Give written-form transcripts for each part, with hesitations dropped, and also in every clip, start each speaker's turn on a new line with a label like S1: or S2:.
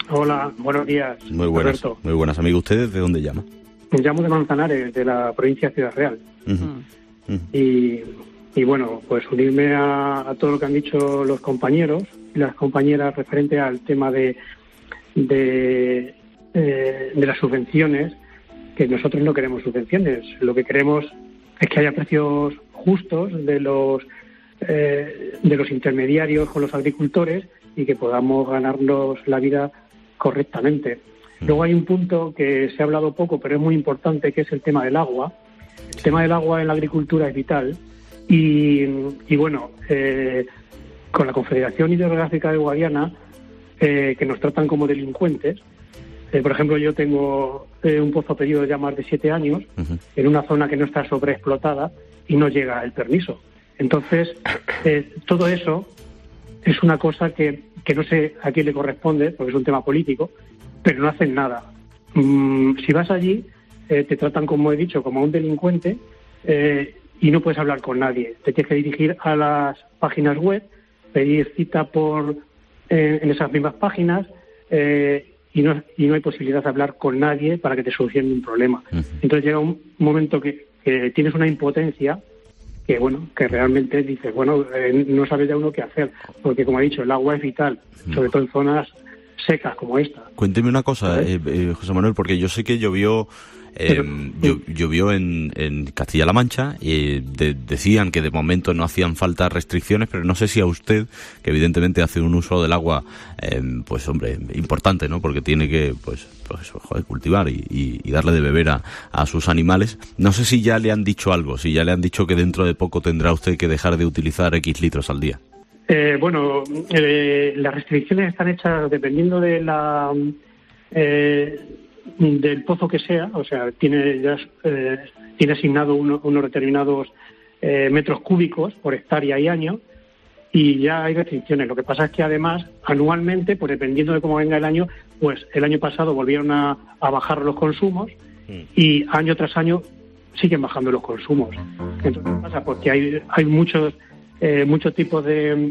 S1: Hola, buenos días.
S2: Muy buenas,
S1: Alberto.
S2: muy buenas, amigo. ¿Ustedes de dónde llaman?
S1: Llamo de Manzanares, de la provincia de Ciudad Real. Y bueno, pues unirme a todo lo que han dicho los compañeros y las compañeras referente al tema de las subvenciones, que nosotros no queremos subvenciones. Lo que queremos es que haya precios justos de los intermediarios con los agricultores y que podamos ganarnos la vida correctamente. Luego hay un punto que se ha hablado poco, pero es muy importante, que es el tema del agua. El tema del agua en la agricultura es vital y bueno, con la Confederación Hidrográfica de Guadiana, que nos tratan como delincuentes. Por ejemplo, yo tengo un pozo pedido ya más de 7 años en una zona que no está sobreexplotada y no llega el permiso. Entonces, todo eso es una cosa que no sé a quién le corresponde, porque es un tema político, pero no hacen nada. Si vas allí, te tratan, como he dicho, como a un delincuente y no puedes hablar con nadie. Te tienes que dirigir a las páginas web, pedir cita en esas mismas páginas y no hay posibilidad de hablar con nadie para que te solucione un problema. Entonces llega un momento que tienes una impotencia que bueno, que realmente dices, bueno, no sabes ya uno qué hacer, porque como he dicho, el agua es vital, sobre todo en zonas secas como esta.
S2: Cuénteme una cosa, José Manuel, porque yo sé que llovió en Castilla-La Mancha y decían que de momento no hacían falta restricciones, pero no sé si a usted, que evidentemente hace un uso del agua, pues hombre, importante, ¿no? Porque tiene que cultivar y darle de beber a sus animales. No sé si ya le han dicho algo, si ya le han dicho que dentro de poco tendrá usted que dejar de utilizar X litros al día.
S1: Bueno, las restricciones están hechas dependiendo de del pozo que sea, o sea, tiene asignado unos determinados metros cúbicos por hectárea y año, y ya hay restricciones. Lo que pasa es que además, anualmente, pues dependiendo de cómo venga el año, pues el año pasado volvieron a bajar los consumos y año tras año siguen bajando los consumos. Entonces, ¿qué pasa? Porque hay muchos tipos de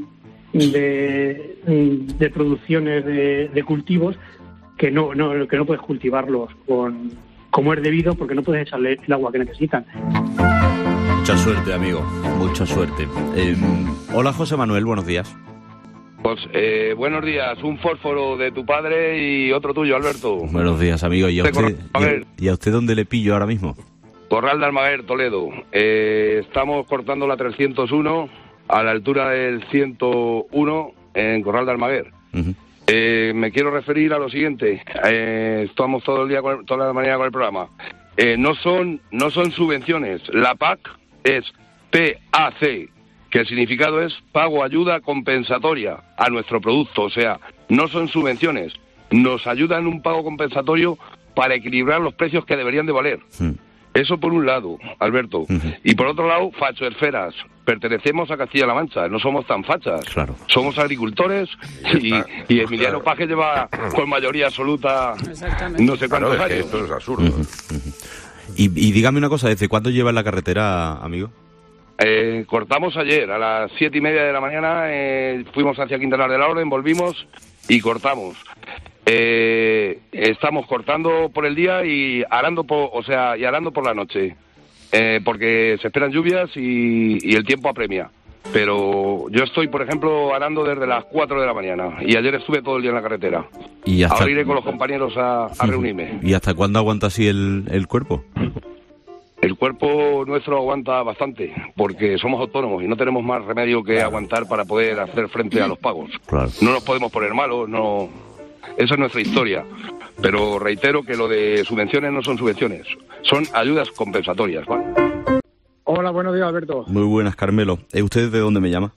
S1: producciones de cultivos que no puedes cultivarlos como es debido, porque no puedes echarle el agua que necesitan.
S2: Mucha suerte, amigo, mucha suerte. Hola, José Manuel, buenos días.
S3: Pues buenos días, un fósforo de tu padre y otro tuyo, Alberto.
S2: Buenos días, amigo. ¿Y a usted dónde le pillo ahora mismo?
S3: Corral de Almaguer, Toledo. Estamos cortando la 301 a la altura del 101 en Corral de Almaguer. Me quiero referir a lo siguiente. Estamos todo el día, toda la mañana con el programa. No son subvenciones. La PAC es PAC, que el significado es pago ayuda compensatoria a nuestro producto. O sea, no son subvenciones. Nos ayudan un pago compensatorio para equilibrar los precios que deberían de valer. Eso por un lado, Alberto. Y por otro lado, fachoesferas. Pertenecemos a Castilla-La Mancha, no somos tan fachas. Claro. Somos agricultores y Emiliano Paje lleva con mayoría absoluta no sé cuántos años.
S4: Esto es absurdo.
S2: Y dígame una cosa, ¿desde cuándo lleva en la carretera, amigo?
S3: Cortamos ayer, a las 7:30 de la mañana, fuimos hacia Quintanar de la Orden, volvimos y cortamos. Estamos cortando por el día y arando por la noche, porque se esperan lluvias y el tiempo apremia. Pero yo estoy, por ejemplo, arando desde las 4 de la mañana y ayer estuve todo el día en la carretera. Ahora iré con los compañeros a reunirme.
S2: ¿Y hasta cuándo aguanta así el cuerpo?
S3: El cuerpo nuestro aguanta bastante, porque somos autónomos y no tenemos más remedio que aguantar para poder hacer frente a los pagos. Claro. No nos podemos poner malos, no. Esa es nuestra historia. Pero reitero que lo de subvenciones no son subvenciones, son ayudas compensatorias, ¿vale?
S5: Hola, buenos días, Alberto.
S2: Muy buenas, Carmelo. ¿Usted de dónde me llama?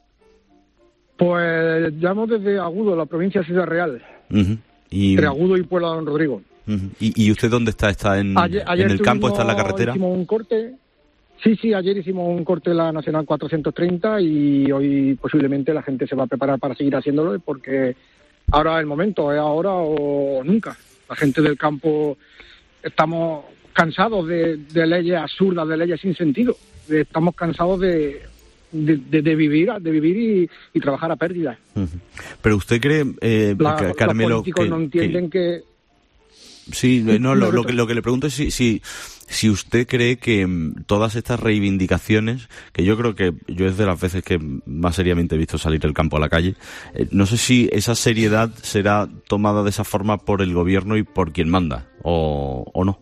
S5: Pues llamo desde Agudo, la provincia de Ciudad Real. Entre Agudo y Puebla de Don Rodrigo.
S2: ¿Y usted dónde está? ¿Está en el campo? ¿Está en la carretera?
S5: Hicimos un corte. Sí, ayer hicimos un corte en la Nacional 430 y hoy posiblemente la gente se va a preparar para seguir haciéndolo porque ahora es el momento, es ahora o nunca. La gente del campo estamos cansados de leyes absurdas, de leyes sin sentido. Estamos cansados de de vivir y trabajar a pérdidas.
S2: Pero usted cree, Carmelo,
S5: los políticos no entienden que...
S2: Sí, no, lo que le pregunto es si usted cree que todas estas reivindicaciones, que yo creo que yo es de las veces que más seriamente he visto salir el campo a la calle, no sé si esa seriedad será tomada de esa forma por el gobierno y por quien manda, o no.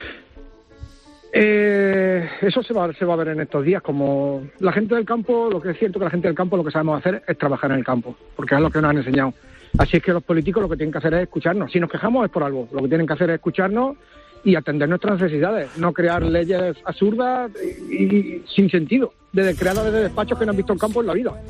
S5: Eso se va a ver en estos días. Como la gente del campo, lo que es cierto que la gente del campo lo que sabemos hacer es trabajar en el campo, porque es lo que nos han enseñado. Así es que los políticos lo que tienen que hacer es escucharnos. Si nos quejamos es por algo. Lo que tienen que hacer es escucharnos y atender nuestras necesidades, no crear leyes absurdas y sin sentido, creadas desde despachos que no han visto el campo en la vida.